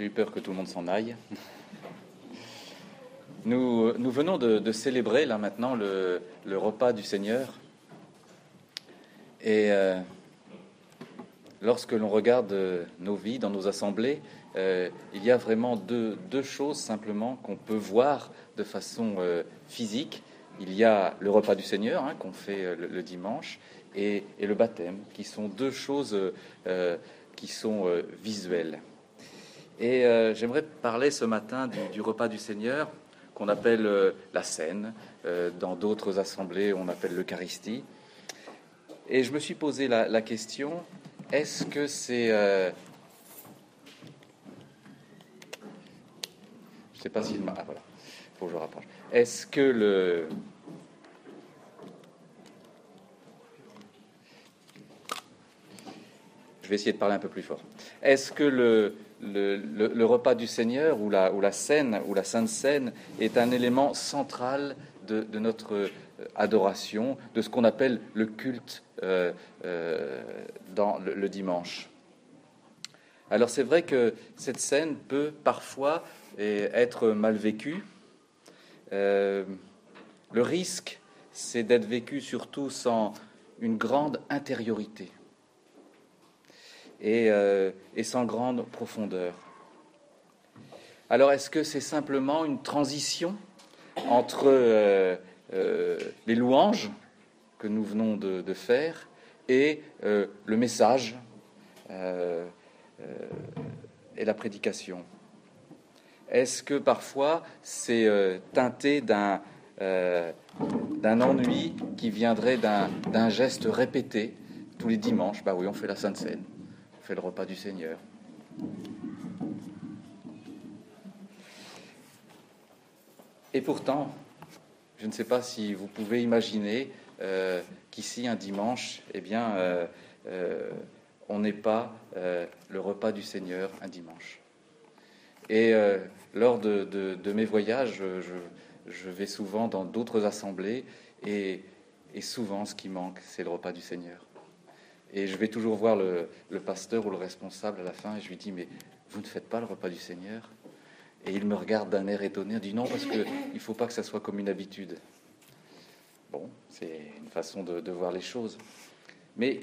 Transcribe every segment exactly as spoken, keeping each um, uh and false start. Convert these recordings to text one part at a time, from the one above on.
J'ai eu peur que tout le monde s'en aille. Nous, nous venons de, de célébrer là maintenant le, le repas du Seigneur. Et euh, lorsque l'on regarde nos vies dans nos assemblées, euh, il y a vraiment deux, deux choses simplement qu'on peut voir de façon euh, physique. Il y a le repas du Seigneur hein, qu'on fait le, le dimanche et, et le baptême, qui sont deux choses euh, qui sont euh, visuelles. Et euh, j'aimerais parler ce matin du, du repas du Seigneur, qu'on appelle euh, la Cène. Euh, dans d'autres assemblées, on appelle l'Eucharistie. Et je me suis posé la, la question, est-ce que c'est... Euh... Je ne sais pas si... Ah voilà, il faut que je rapproche. Est-ce que le... Je vais essayer de parler un peu plus fort. Est-ce que le... Le, le, le repas du Seigneur ou la, ou la Cène ou la Sainte Cène est un élément central de, de notre adoration, de ce qu'on appelle le culte euh, euh, dans le, le dimanche. Alors c'est vrai que cette scène peut parfois être mal vécue. Euh, le risque, c'est d'être vécu surtout sans une grande intériorité. Et, euh, et sans grande profondeur. Alors, est-ce que c'est simplement une transition entre euh, euh, les louanges que nous venons de, de faire et euh, le message euh, euh, et la prédication? Est-ce que parfois c'est euh, teinté d'un, euh, d'un ennui qui viendrait d'un, d'un geste répété tous les dimanches? Bah oui, on fait la Sainte Cène. Fait le repas du Seigneur. Et pourtant, je ne sais pas si vous pouvez imaginer euh, qu'ici, un dimanche, eh bien, euh, euh, on n'est pas euh, le repas du Seigneur un dimanche. Et euh, lors de, de, de mes voyages, je, je vais souvent dans d'autres assemblées et, et souvent, ce qui manque, c'est le repas du Seigneur. Et je vais toujours voir le, le pasteur ou le responsable à la fin et je lui dis « Mais vous ne faites pas le repas du Seigneur ?» Et il me regarde d'un air étonné, il dit « Non, parce qu'il ne faut pas que ça soit comme une habitude. » Bon, c'est une façon de, de voir les choses. Mais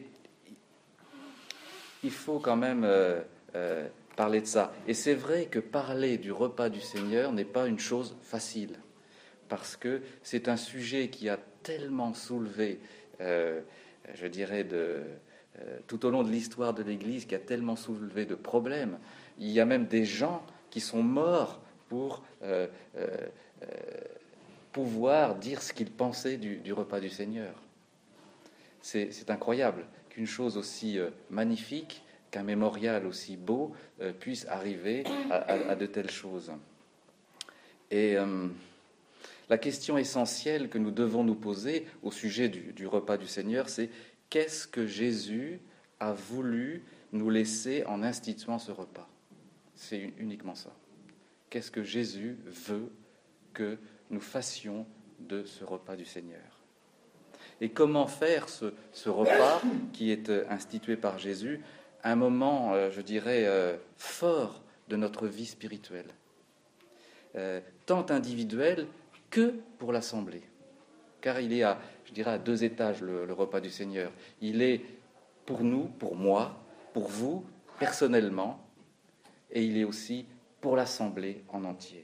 il faut quand même euh, euh, parler de ça. Et c'est vrai que parler du repas du Seigneur n'est pas une chose facile, parce que c'est un sujet qui a tellement soulevé, euh, je dirais, de... tout au long de l'histoire de l'Église, qui a tellement soulevé de problèmes. Il y a même des gens qui sont morts pour euh, euh, pouvoir dire ce qu'ils pensaient du, du repas du Seigneur. C'est, c'est incroyable qu'une chose aussi euh, magnifique, qu'un mémorial aussi beau euh, puisse arriver à, à, à de telles choses. Et euh, la question essentielle que nous devons nous poser au sujet du, du repas du Seigneur, c'est qu'est-ce que Jésus a voulu nous laisser en instituant ce repas? C'est uniquement ça. Qu'est-ce que Jésus veut que nous fassions de ce repas du Seigneur? Et comment faire ce, ce repas qui est institué par Jésus un moment, euh, je dirais, euh, fort de notre vie spirituelle, euh, tant individuelle que pour l'Assemblée? Car il est à, je dirais, à deux étages, le, le repas du Seigneur. Il est pour nous, pour moi, pour vous, personnellement, et il est aussi pour l'Assemblée en entier.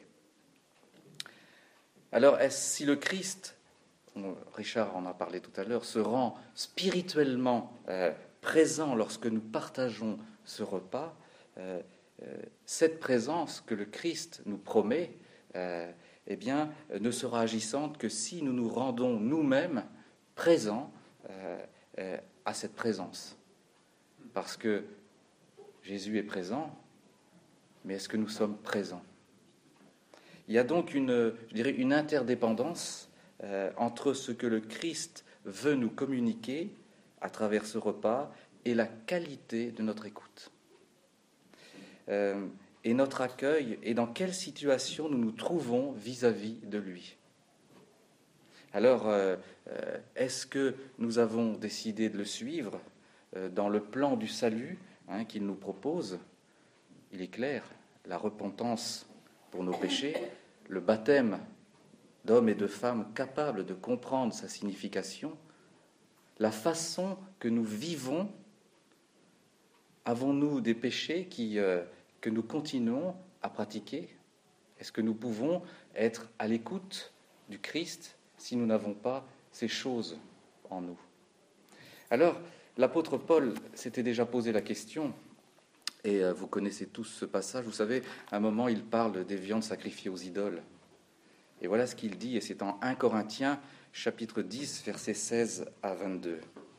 Alors, est-ce, si le Christ, Richard en a parlé tout à l'heure, se rend spirituellement euh, présent lorsque nous partageons ce repas, euh, euh, cette présence que le Christ nous promet, euh, eh bien, ne sera agissante que si nous nous rendons nous-mêmes présents euh, euh, à cette présence. Parce que Jésus est présent, mais est-ce que nous sommes présents? Il y a donc une, je dirais, une interdépendance euh, entre ce que le Christ veut nous communiquer à travers ce repas et la qualité de notre écoute. Euh, et notre accueil, et dans quelle situation nous nous trouvons vis-à-vis de lui. Alors, euh, euh, est-ce que nous avons décidé de le suivre euh, dans le plan du salut hein, qu'il nous propose? Il est clair, la repentance pour nos péchés, le baptême d'hommes et de femmes capables de comprendre sa signification, la façon que nous vivons. Avons-nous des péchés qui, euh, que nous continuons à pratiquer? Est-ce que nous pouvons être à l'écoute du Christ si nous n'avons pas ces choses en nous? Alors, l'apôtre Paul s'était déjà posé la question, et euh, vous connaissez tous ce passage. Vous savez, à un moment, il parle des viandes sacrifiées aux idoles. Et voilà ce qu'il dit, et c'est en premier Corinthiens, chapitre dix, versets seize à vingt-deux.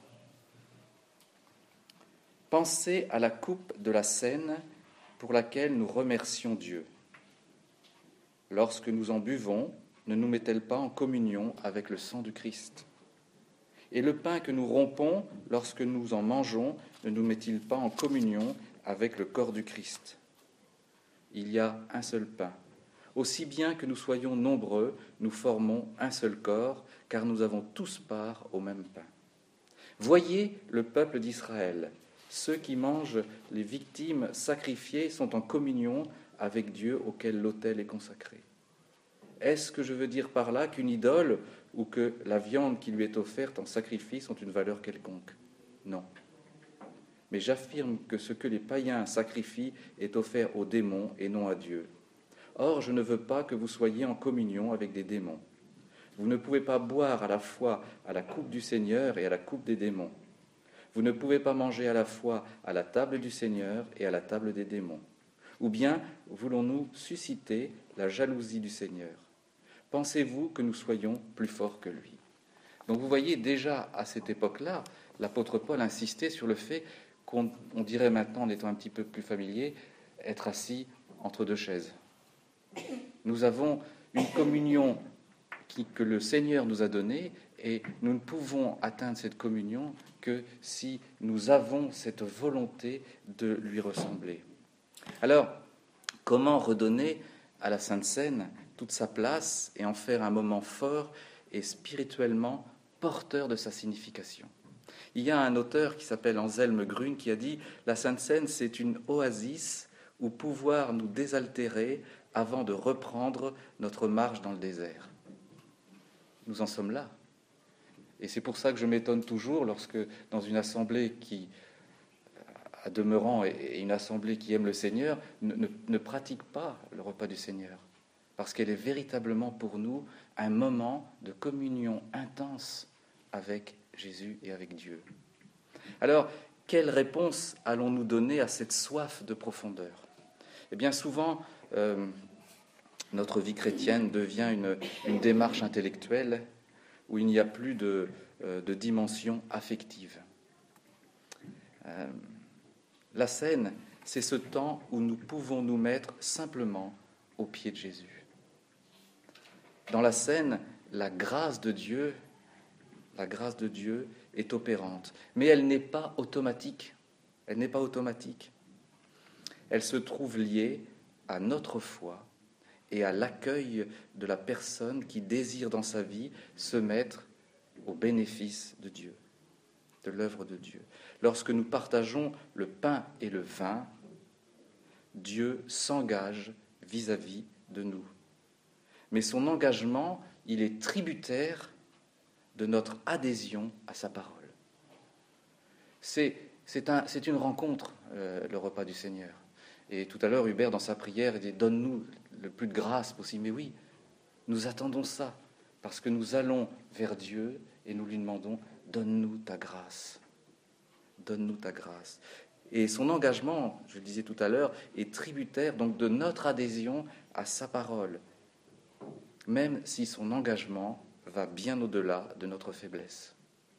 « Pensez à la coupe de la Seine pour laquelle nous remercions Dieu. Lorsque nous en buvons, ne nous met-elle pas en communion avec le sang du Christ? Et le pain que nous rompons lorsque nous en mangeons, ne nous met-il pas en communion avec le corps du Christ? Il y a un seul pain. Aussi bien que nous soyons nombreux, nous formons un seul corps, car nous avons tous part au même pain. Voyez le peuple d'Israël. Ceux qui mangent les victimes sacrifiées sont en communion avec Dieu auquel l'autel est consacré. Est-ce que je veux dire par là qu'une idole ou que la viande qui lui est offerte en sacrifice ont une valeur quelconque? Non. Mais j'affirme que ce que les païens sacrifient est offert aux démons et non à Dieu. Or, je ne veux pas que vous soyez en communion avec des démons. Vous ne pouvez pas boire à la fois à la coupe du Seigneur et à la coupe des démons. Vous ne pouvez pas manger à la fois à la table du Seigneur et à la table des démons. Ou bien voulons-nous susciter la jalousie du Seigneur? Pensez-vous que nous soyons plus forts que lui? Donc vous voyez, déjà à cette époque-là, l'apôtre Paul insistait sur le fait qu'on on dirait maintenant, en étant un petit peu plus familier, être assis entre deux chaises. Nous avons une communion qui, que le Seigneur nous a donnée, et nous ne pouvons atteindre cette communion que si nous avons cette volonté de lui ressembler. Alors, comment redonner à la Sainte Seine toute sa place et en faire un moment fort et spirituellement porteur de sa signification? Il y a un auteur qui s'appelle Anselme Grün qui a dit « La Sainte Seine, c'est une oasis où pouvoir nous désaltérer avant de reprendre notre marche dans le désert. » Nous en sommes là. Et c'est pour ça que je m'étonne toujours lorsque, dans une assemblée qui, à demeurant, est une assemblée qui aime le Seigneur, ne, ne, ne pratique pas le repas du Seigneur. Parce qu'elle est véritablement pour nous un moment de communion intense avec Jésus et avec Dieu. Alors, quelle réponse allons-nous donner à cette soif de profondeur? Eh bien, souvent, euh, notre vie chrétienne devient une, une démarche intellectuelle où il n'y a plus de, euh, de dimension affective. Euh, la scène, c'est ce temps où nous pouvons nous mettre simplement aux pieds de Jésus. Dans la scène, la grâce de Dieu, la grâce de Dieu est opérante, mais elle n'est pas automatique. Elle n'est pas automatique. Elle se trouve liée à notre foi et à l'accueil de la personne qui désire dans sa vie se mettre au bénéfice de Dieu, de l'œuvre de Dieu. Lorsque nous partageons le pain et le vin, Dieu s'engage vis-à-vis de nous. Mais son engagement, il est tributaire de notre adhésion à sa parole. C'est, c'est, un, c'est une rencontre, euh, le repas du Seigneur. Et tout à l'heure, Hubert, dans sa prière, il dit « Donne-nous le plus de grâce possible ». Mais oui, nous attendons ça, parce que nous allons vers Dieu et nous lui demandons « Donne-nous ta grâce, donne-nous ta grâce ». Et son engagement, je le disais tout à l'heure, est tributaire donc de notre adhésion à sa parole, même si son engagement va bien au-delà de notre faiblesse.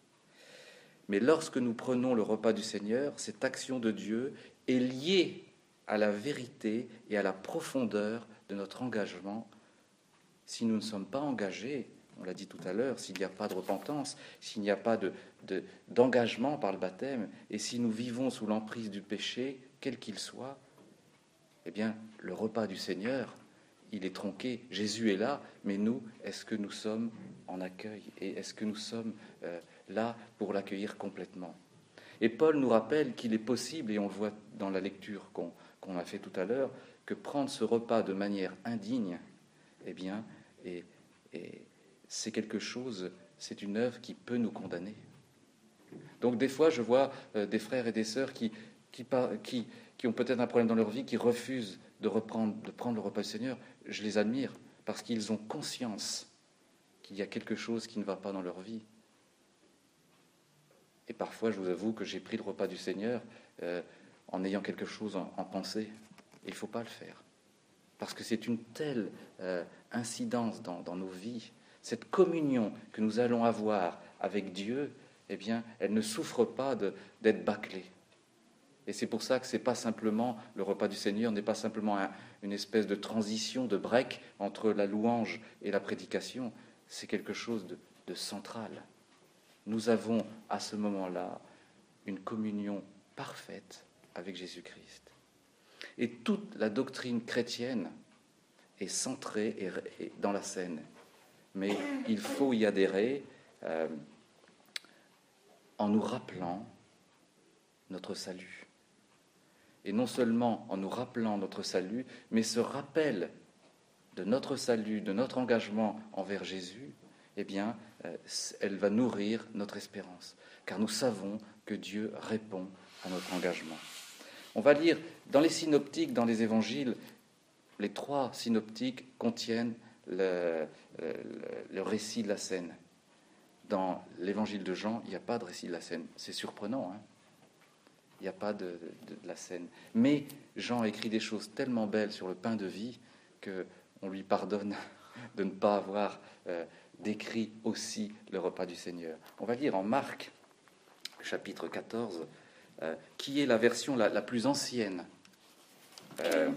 Mais lorsque nous prenons le repas du Seigneur, cette action de Dieu est liée à la vérité et à la profondeur de notre engagement. Si nous ne sommes pas engagés, on l'a dit tout à l'heure, s'il n'y a pas de repentance, s'il n'y a pas de, de, d'engagement par le baptême, et si nous vivons sous l'emprise du péché, quel qu'il soit, eh bien, le repas du Seigneur, il est tronqué. Jésus est là, mais nous, est-ce que nous sommes en accueil? Et est-ce que nous sommes euh, là pour l'accueillir complètement? Et Paul nous rappelle qu'il est possible, et on le voit dans la lecture qu'on, qu'on a fait tout à l'heure, que prendre ce repas de manière indigne, eh bien, et, et c'est quelque chose, c'est une œuvre qui peut nous condamner. Donc des fois, je vois euh, des frères et des sœurs qui, qui, qui, qui ont peut-être un problème dans leur vie, qui refusent de, reprendre, de prendre le repas du Seigneur. Je les admire parce qu'ils ont conscience qu'il y a quelque chose qui ne va pas dans leur vie. Et parfois, je vous avoue que j'ai pris le repas du Seigneur euh, en ayant quelque chose en, en pensée. Et il ne faut pas le faire. Parce que c'est une telle euh, incidence dans, dans nos vies. Cette communion que nous allons avoir avec Dieu, eh bien, elle ne souffre pas de, d'être bâclée. Et c'est pour ça que c'est pas simplement, le repas du Seigneur n'est pas simplement un, une espèce de transition, de break entre la louange et la prédication. C'est quelque chose de, de central. Nous avons à ce moment-là une communion parfaite avec Jésus-Christ. Et toute la doctrine chrétienne est centrée et, et dans la scène. Mais il faut y adhérer euh, en nous rappelant notre salut. Et non seulement en nous rappelant notre salut, mais ce rappel de notre salut, de notre engagement envers Jésus, eh bien, euh, elle va nourrir notre espérance, car nous savons que Dieu répond à notre engagement. On va lire dans les synoptiques, dans les évangiles, les trois synoptiques contiennent le, le, le récit de la scène. Dans l'évangile de Jean, il n'y a pas de récit de la scène. C'est surprenant, hein ? Il n'y a pas de, de, de la scène. Mais Jean écrit des choses tellement belles sur le pain de vie qu'on lui pardonne de ne pas avoir euh, décrit aussi le repas du Seigneur. On va lire en Marc, chapitre quatorze, euh, qui est la version la, la plus ancienne. Euh,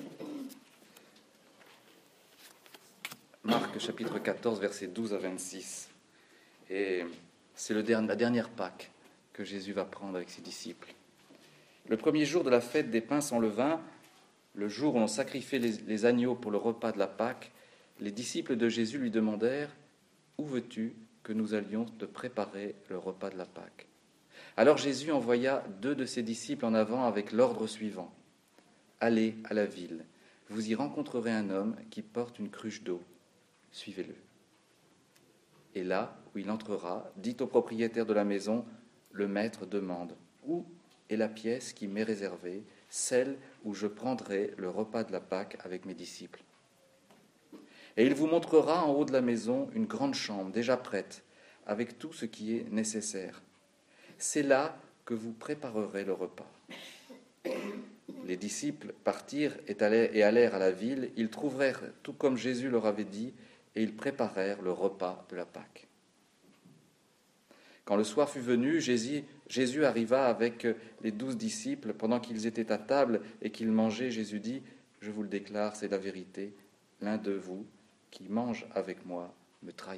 Marc, chapitre quatorze, versets douze à vingt-six. Et c'est le dernier, la dernière Pâque que Jésus va prendre avec ses disciples. Le premier jour de la fête des pains sans levain, le jour où l'on sacrifiait les, les agneaux pour le repas de la Pâque, les disciples de Jésus lui demandèrent « Où veux-tu que nous allions te préparer le repas de la Pâque ?» Alors Jésus envoya deux de ses disciples en avant avec l'ordre suivant. « Allez à la ville, vous y rencontrerez un homme qui porte une cruche d'eau. Suivez-le. Et là où il entrera, dites au propriétaire de la maison, le maître demande « Où est la pièce qui m'est réservée, celle où je prendrai le repas de la Pâque avec mes disciples. Et il vous montrera en haut de la maison une grande chambre déjà prête, avec tout ce qui est nécessaire. C'est là que vous préparerez le repas. » Les disciples partirent et allèrent à la ville. Ils trouvèrent tout comme Jésus leur avait dit, et ils préparèrent le repas de la Pâque. Quand le soir fut venu, Jésus, Jésus arriva avec les douze disciples. Pendant qu'ils étaient à table et qu'ils mangeaient, Jésus dit, « Je vous le déclare, c'est la vérité, l'un de vous qui mange avec moi me trahira. »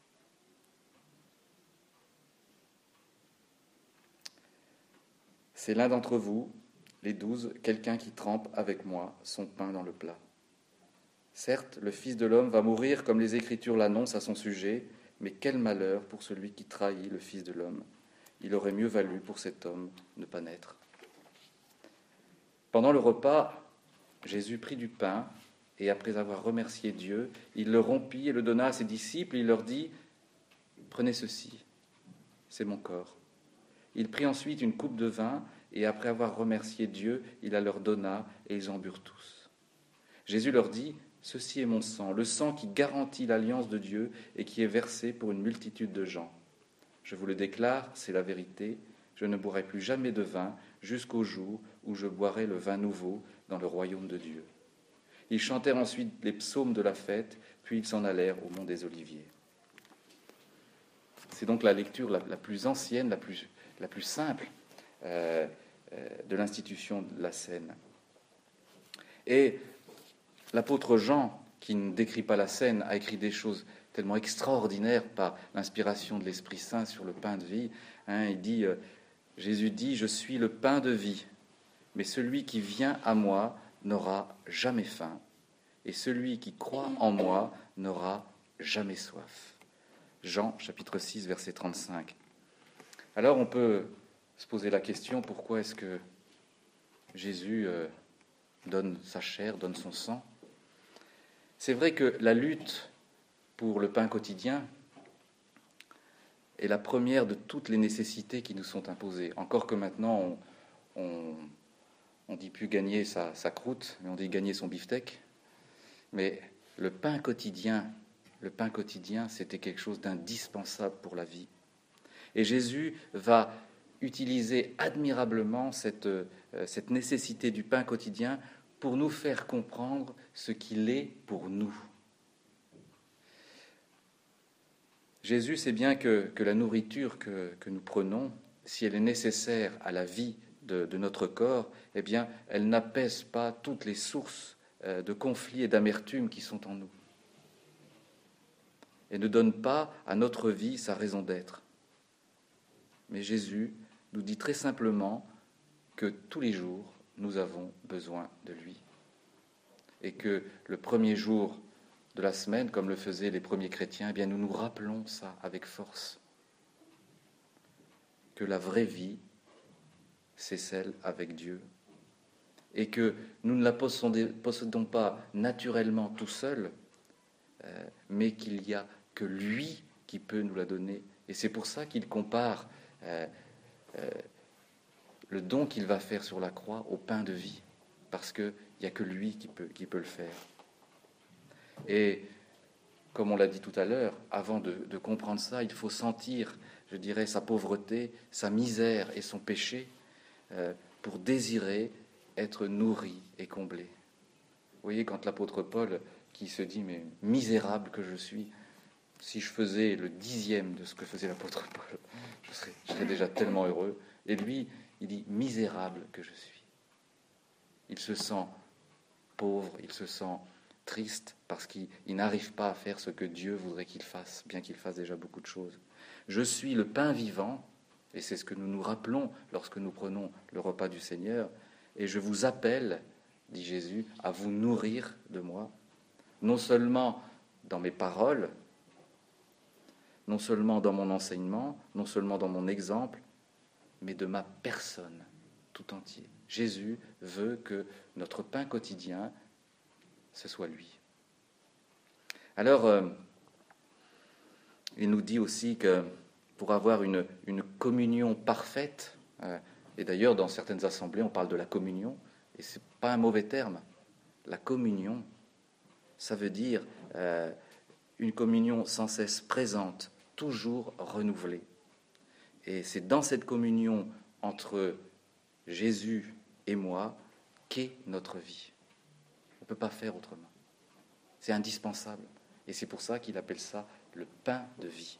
C'est l'un d'entre vous, les douze, quelqu'un qui trempe avec moi son pain dans le plat. Certes, le Fils de l'homme va mourir comme les Écritures l'annoncent à son sujet, mais quel malheur pour celui qui trahit le Fils de l'homme. Il aurait mieux valu pour cet homme ne pas naître. Pendant le repas, Jésus prit du pain et après avoir remercié Dieu, il le rompit et le donna à ses disciples. Et il leur dit, « Prenez ceci, c'est mon corps. » Il prit ensuite une coupe de vin et après avoir remercié Dieu, il la leur donna et ils en burent tous. Jésus leur dit, « Ceci est mon sang, le sang qui garantit l'alliance de Dieu et qui est versé pour une multitude de gens. Je vous le déclare, c'est la vérité, je ne boirai plus jamais de vin jusqu'au jour où je boirai le vin nouveau dans le royaume de Dieu. » Ils chantèrent ensuite les psaumes de la fête, puis ils s'en allèrent au mont des Oliviers. C'est donc la lecture la, la plus ancienne, la plus, la plus simple euh, euh, de l'institution de la scène. Et l'apôtre Jean, qui ne décrit pas la scène, a écrit des choses tellement extraordinaires par l'inspiration de l'Esprit Saint sur le pain de vie. Hein, il dit, euh, Jésus dit, « Je suis le pain de vie, mais celui qui vient à moi n'aura jamais faim, et celui qui croit en moi n'aura jamais soif. » Jean, chapitre six, verset trente-cinq. Alors on peut se poser la question, pourquoi est-ce que Jésus euh, donne sa chair, donne son sang. C'est vrai que la lutte pour le pain quotidien est la première de toutes les nécessités qui nous sont imposées. Encore que maintenant, on ne dit plus gagner sa, sa croûte, mais on dit gagner son beefsteak. Mais le pain quotidien, le pain quotidien, c'était quelque chose d'indispensable pour la vie. Et Jésus va utiliser admirablement cette, euh, cette nécessité du pain quotidien pour nous faire comprendre ce qu'il est pour nous. Jésus sait bien que, que la nourriture que, que nous prenons, si elle est nécessaire à la vie de, de notre corps, eh bien, elle n'apaise pas toutes les sources euh, de conflits et d'amertume qui sont en nous. Et ne donne pas à notre vie sa raison d'être. Mais Jésus nous dit très simplement que tous les jours, nous avons besoin de lui. Et que le premier jour de la semaine, comme le faisaient les premiers chrétiens, eh bien nous nous rappelons ça avec force. Que la vraie vie, c'est celle avec Dieu. Et que nous ne la possédons pas naturellement tout seuls, euh, mais qu'il n'y a que lui qui peut nous la donner. Et c'est pour ça qu'il compare euh, euh, le don qu'il va faire sur la croix au pain de vie, parce qu'il n'y a que lui qui peut, qui peut le faire. Et comme on l'a dit tout à l'heure, avant de, de comprendre ça, il faut sentir, je dirais, sa pauvreté, sa misère et son péché euh, pour désirer être nourri et comblé. Vous voyez, quand l'apôtre Paul, qui se dit « mais misérable que je suis », si je faisais le dixième de ce que faisait l'apôtre Paul, je serais, je serais déjà tellement heureux. Et lui, il dit « misérable que je suis ». Il se sent pauvre, il se sent triste parce qu'il n'arrive pas à faire ce que Dieu voudrait qu'il fasse, bien qu'il fasse déjà beaucoup de choses. Je suis le pain vivant, et c'est ce que nous nous rappelons lorsque nous prenons le repas du Seigneur, et je vous appelle, dit Jésus, à vous nourrir de moi, non seulement dans mes paroles, non seulement dans mon enseignement, non seulement dans mon exemple, mais de ma personne tout entier. Jésus veut que notre pain quotidien, ce soit lui. Alors, euh, il nous dit aussi que pour avoir une, une communion parfaite, euh, et d'ailleurs dans certaines assemblées on parle de la communion, et ce n'est pas un mauvais terme, la communion, ça veut dire euh, une communion sans cesse présente, toujours renouvelée. Et c'est dans cette communion entre Jésus et moi qu'est notre vie. On ne peut pas faire autrement. C'est indispensable. Et c'est pour ça qu'il appelle ça le pain de vie.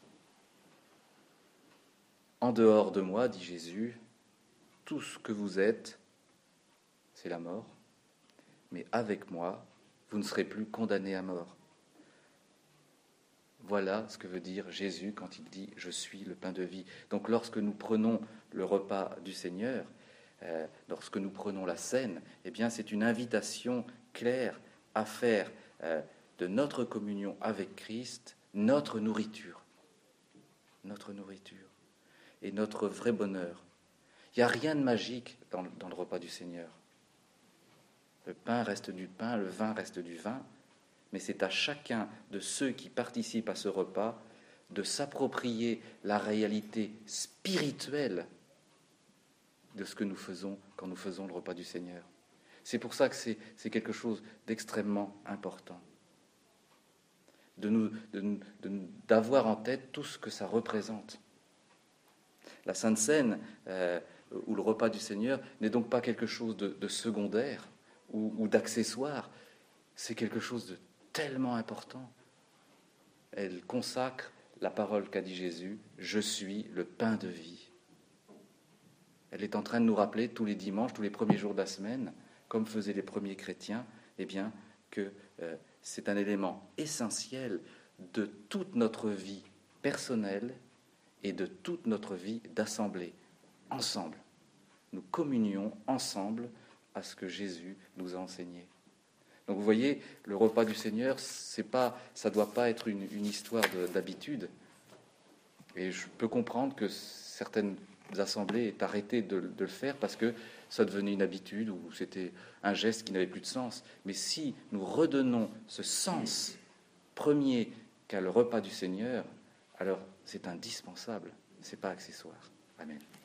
En dehors de moi, dit Jésus, tout ce que vous êtes, c'est la mort. Mais avec moi, vous ne serez plus condamnés à mort. Voilà ce que veut dire Jésus quand il dit « Je suis le pain de vie ». Donc lorsque nous prenons le repas du Seigneur, euh, lorsque nous prenons la scène, eh bien c'est une invitation claire à faire euh, de notre communion avec Christ notre nourriture. Notre nourriture. Et notre vrai bonheur. Il n'y a rien de magique dans, dans le repas du Seigneur. Le pain reste du pain, le vin reste du vin, mais c'est à chacun de ceux qui participent à ce repas de s'approprier la réalité spirituelle de ce que nous faisons quand nous faisons le repas du Seigneur. C'est pour ça que c'est, c'est quelque chose d'extrêmement important. De nous, de, de, d'avoir en tête tout ce que ça représente. La Sainte Seine, euh, ou le repas du Seigneur, n'est donc pas quelque chose de, de secondaire ou, ou d'accessoire. C'est quelque chose de tellement important. Elle consacre la parole qu'a dit Jésus, « Je suis le pain de vie ». Elle est en train de nous rappeler tous les dimanches, tous les premiers jours de la semaine, comme faisaient les premiers chrétiens, eh bien, que euh, c'est un élément essentiel de toute notre vie personnelle et de toute notre vie d'assemblée. Ensemble, nous communions ensemble à ce que Jésus nous a enseigné. Donc vous voyez, le repas du Seigneur, c'est pas, ça ne doit pas être une, une histoire de, d'habitude. Et je peux comprendre que certaines assemblées aient arrêté de, de le faire parce que soit devenu une habitude ou c'était un geste qui n'avait plus de sens. Mais si nous redonnons ce sens premier qu'a le repas du Seigneur, alors c'est indispensable, ce n'est pas accessoire. Amen.